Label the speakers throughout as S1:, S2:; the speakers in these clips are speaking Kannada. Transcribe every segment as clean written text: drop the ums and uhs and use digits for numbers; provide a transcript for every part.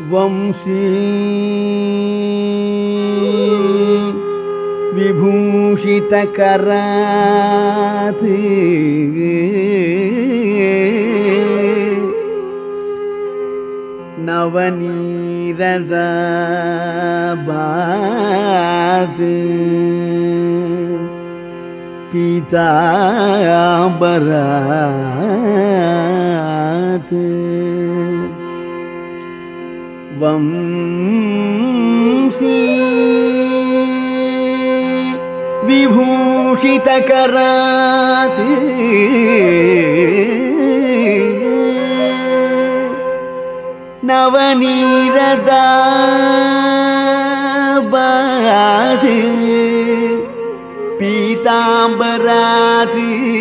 S1: வம்சீ விபூஷிதகராத் நவநீரதாபாத் பீதாம்பராத் வம்சீ விபூஷிதகராத் நவநீரதாபாத் பீதாம்பராத்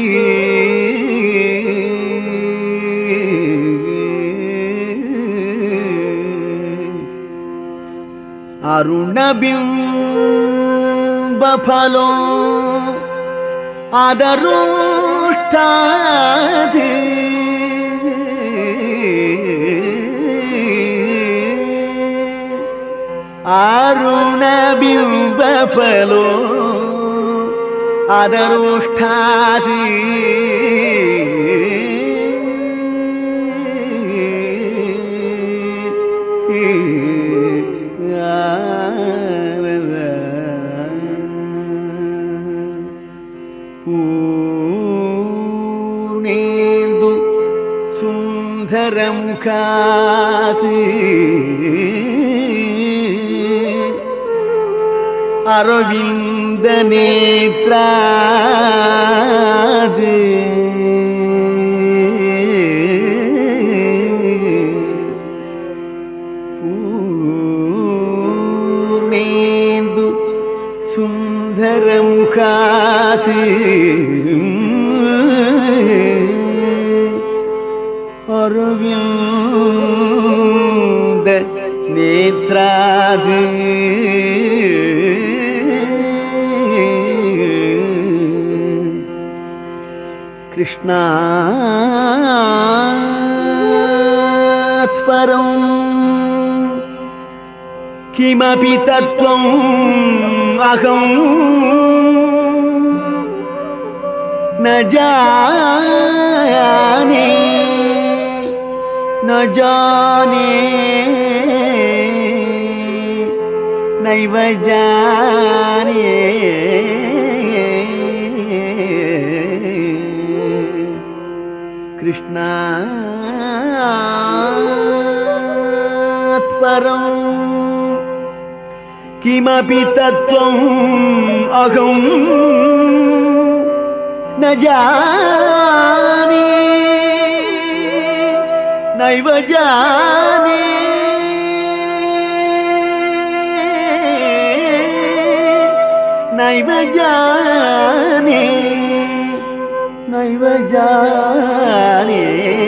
S1: அருணபிம்பஃலோ அதரோஷ்டாத் அருணபிம்பஃலோ அதரோஷ்டாத் பூர்ணேந்து சுந்தரமுகாத் அரவிந்த நேத்ராத் பூர்ணேந்து சுந்தரமுகாத் அரவிந்த நேத்ராத் கிருஷ்ணாத் பரம் கிமபி தத்வம் அகம் ந ஜானே ந ஜானே நைவ ஜானே கிருஷ்ணாத் பரம் கிமபி தத்வம் அகம் ந ஜானே நைவ ஜானே நைவ ஜானே நைவ ஜானே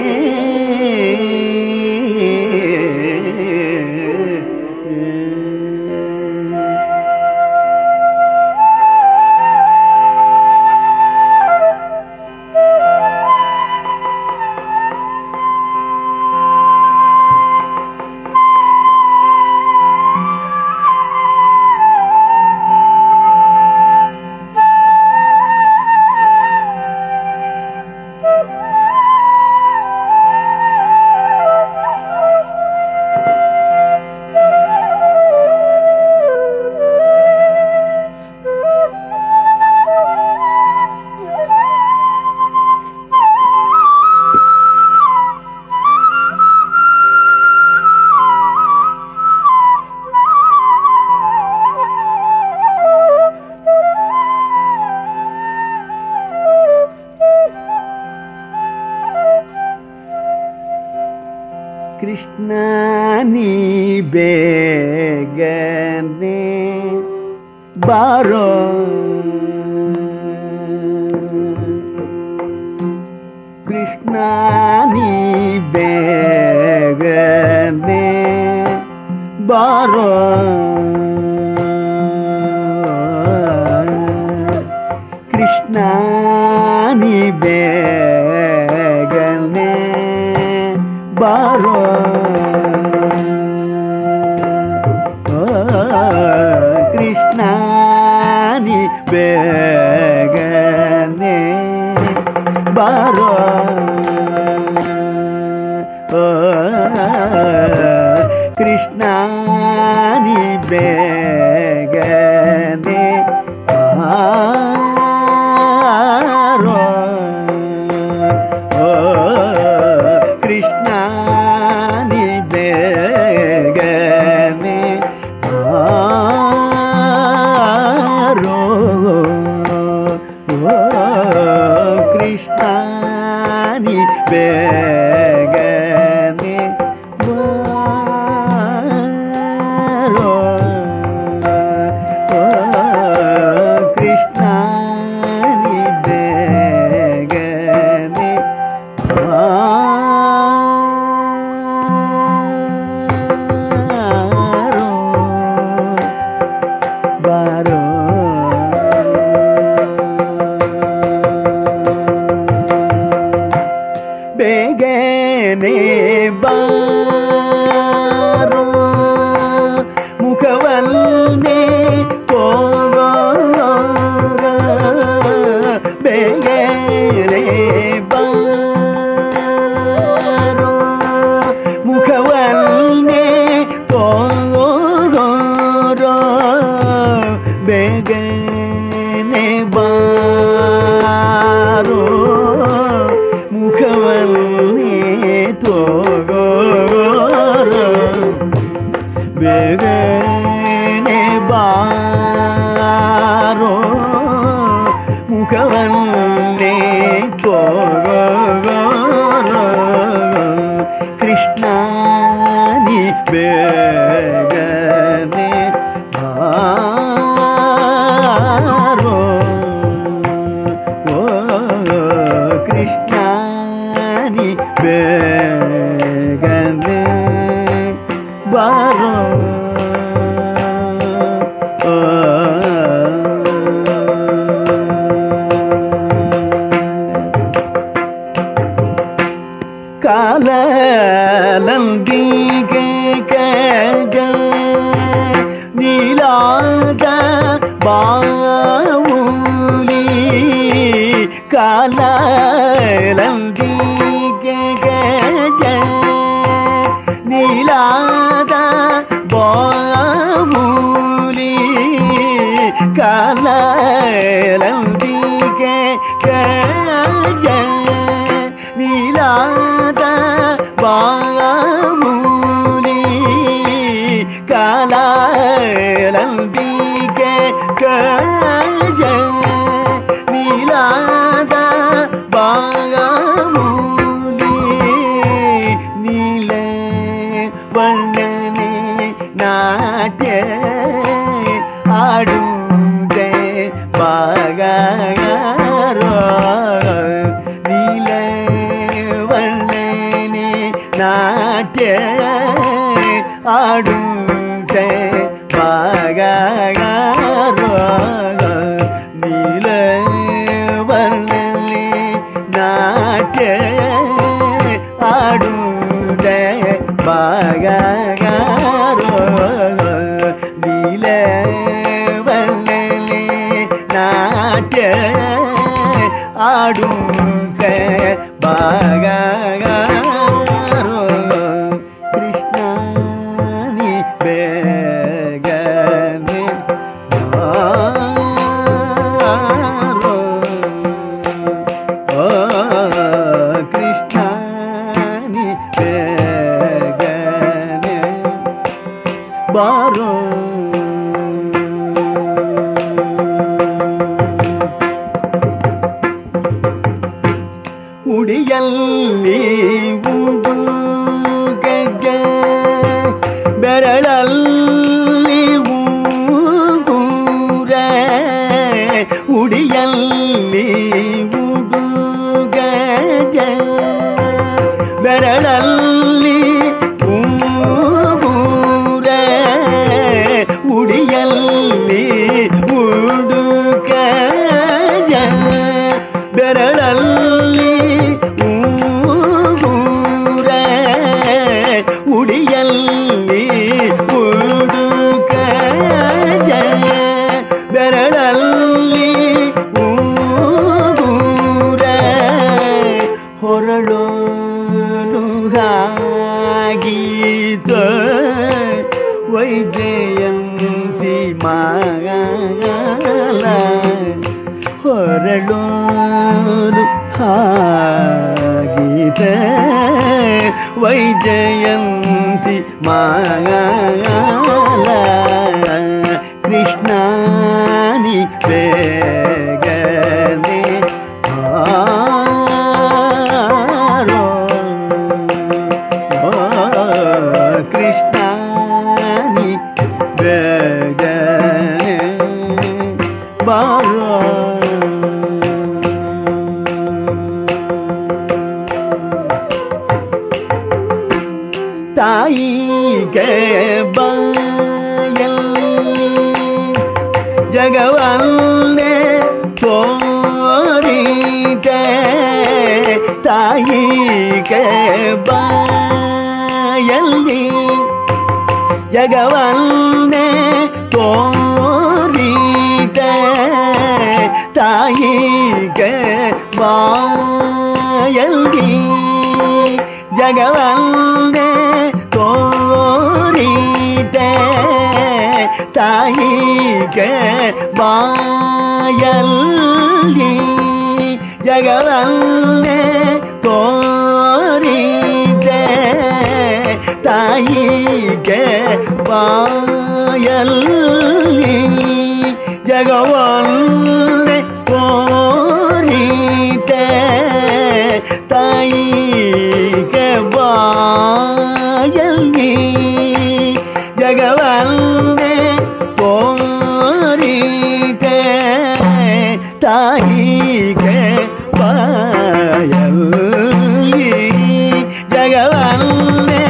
S1: கிருஷ்ணா நீ பேகனே பாரோ கிருஷ்ணா நீ பேகனே பாரோ கிருஷ்ணா நீ பேகனே பாரோ ಬಾರೋ ಕೃಷ್ಣ ನೀ ಬೇಗನೆ ಬಾರೋ ಕೃಷ್ಣ ನೀ ಬೇಗನೆ ಬಾರೋ ಕೃಷ್ಣ ನೀ ಬೇಗನೆ ಬಾರೋ ಕೃಷ್ಣ ನೀ ಬೇಗನೆ ಬಾರೋ ಬೇಗನೆ ಬಾರೋ ಮುಖವನ್ನೇ ತೋರೋ ಬೇಗನೆ ಬಾರೋ ಮುಖವನ್ನೇ ತೋರೋ ಬೇಗನೆ ಬಾರೋ ಮುಖವನ್ನೇ ತೋರೋ ಬೇಗನೆ ಬಾರೋ ಮುಖವನ್ನೇ ತೋರೋ ಕೃಷ್ಣ ನೀ ಬೇಗನೆ ಬಾರೋ ಕೃಷ್ಣ ನೀ ಬೇಗನೆ ಬಾರೋ ಕಾಲಲಂದಿಗೆ ಕಗ ನೀಲಾದ ಬಾವುಲಿ ಕಾಲಲಂದಿಗೆ ಗಜ ನೀಲಾದ ಬಾವುಲಿ ಕಾಲಲಂದಿಗೆ ಗಜ ನೀಲಾದ ಬಾವುಲಿ ಕಾಲಲಂದಿಗೆ ಗಜ ನೀಲಾದ ಬಾವುಲಿ ನೀಲ ವರ್ಣನೆ ನಾಟ್ಯ ಆಡುವುದೇ ಬಾಗಾರೋ ನೀಲ ವರ್ಣನೆ ನಾಟ್ಯ ಆಡುವುದೇ ಬಾಗಾರೋ ನೀಲ ವರ್ಣನೆ ನಾಟ್ಯ ಆಡುವುದೇ ಬಾಗಾರೋ ನೀಲ ವರ್ಣನೆ ನಾಟ್ಯ ಆಡುವುದೇ ಬಾಗಾರೋ ಕೃಷ್ಣ ನೀ ಬೇಗನೆ ಬಾರೋ ಕೃಷ್ಣ ನೀ ಬೇಗನೆ ಬಾರೋ ಉಡಿಯಲ್ಲಿ ಉಡುಗಜ್ಜ ಬೆರಳಲ್ಲಿ ಉಂಗುರ ಉಡಿಯಲ್ಲಿ ಉಡುಗಜ್ಜ ಬೆರಳಲ್ಲಿ ಉಂಗುರ ಉಡಿಯಲ್ಲಿ ಉಡುಗಜ್ಜ ಬೆರಳಲ್ಲಿ ಉಂಗುರ ಉಡಿಯಲ್ಲಿ ಉಡುಗಜ್ಜ ಬೆರಳಲ್ಲಿ ಉಂಗುರ ಹೇಳೋದು ಹಾಗಿದೆ ವೈಜಯಂತಿ ಮಾಲ ಕೃಷ್ಣ ನೀ ಬೇಗನೆ ಬಾರೋ ಕೃಷ್ಣ ನೀ ಬೇಗನೆ ಬಾರೋ ತಾಯಿಗೆ ಬಾಯಲ್ಲಿ ಜಗವನ್ನೇ ತೋರಿದೆ ತಾಯಿಗೆ ಬಾಯಲ್ಲಿ ಜಗವನ್ನೇ ತೋರಿದೆ ತಾಯಿಗೆ ಬಾಯಲ್ಲಿ ಜಗವನ್ನೇ ತೋರಿದೆ ತಾಯಿಗೆ ಬಾಯಲ್ಲಿ ಜಗವನ್ನೇ ತೋರಿದೆ ತಾಯಿಗೆ ಬಾಯಲ್ಲಿ ಜಗವನ್ನೇ ತೋರಿದೆ ತಾಯಿಗೆ ಬಾಯಲ್ಲಿ ಜಗವನ್ನೇ ತೋರಿದೆ ತಾಯಿಗೆ ಬಾಯಲ್ಲಿ ಜಗವನ್ನೇ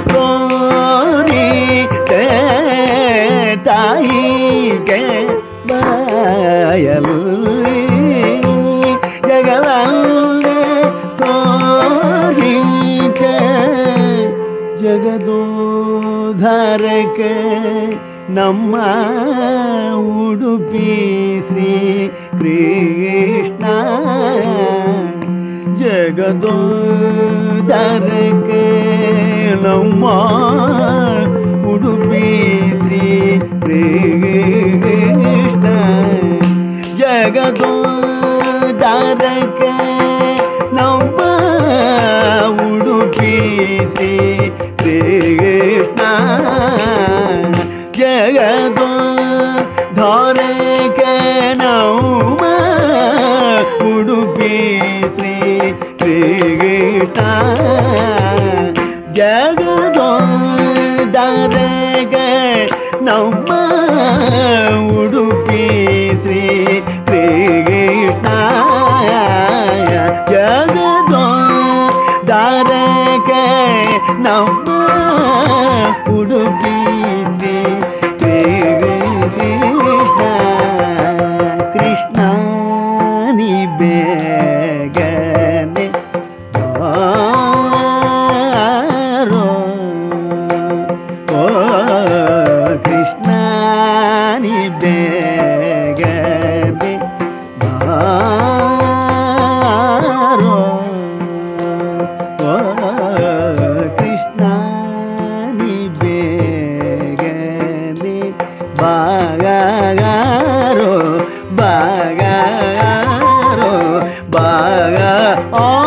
S1: ತೋರಿದೆ ತಾಯಿಗೆ ಬಾಯಲ್ಲಿ ಜಗವನ್ನೇ ತೋರಿದೆ ಜಗದೋದ್ಧಾರಕ್ಕೆ ನಮ್ಮ ಉಡುಪಿ ಶ್ರೀ ಕೃಷ್ಣ ಜಗದೋದ್ಧಾರಕ್ಕೆ ನಮ್ಮ ಉಡುಪಿ ಶ್ರೀ ಕೃಷ್ಣ ಜಗದೋದ್ಧಾರಕ್ಕೆ ನಮ್ಮ ಉಡುಪಿ ಶ್ರೀ ಕೃಷ್ಣ ಜಗದೋದ್ಧಾರಕ್ಕೆ ನಮ್ಮ ಉಡುಪಿ ಶ್ರೀ ಕೃಷ್ಣ ಜಗದೋದ್ಧಾರಕ್ಕೆ ನಮ್ಮ ಉಡುಪಿ ಶ್ರೀ ಕೃಷ್ಣ ಜಗದೋದ್ಧಾರಕ್ಕೆ ನಮ್ಮ ಉಡುಪಿ ಶ್ರೀ ಕೃಷ್ಣ ಕೃಷ್ಣ ನೀ ಬೇಗನೆ ಬಾರೋ ಕೃಷ್ಣ ನೀ ಬೇಗನೆ ಬಾರೋ ಕೃಷ್ಣ ನೀ ಬೇಗನೆ ಬಾಗಾರೋ ಬಾಗಾರೋ ಬಾಗ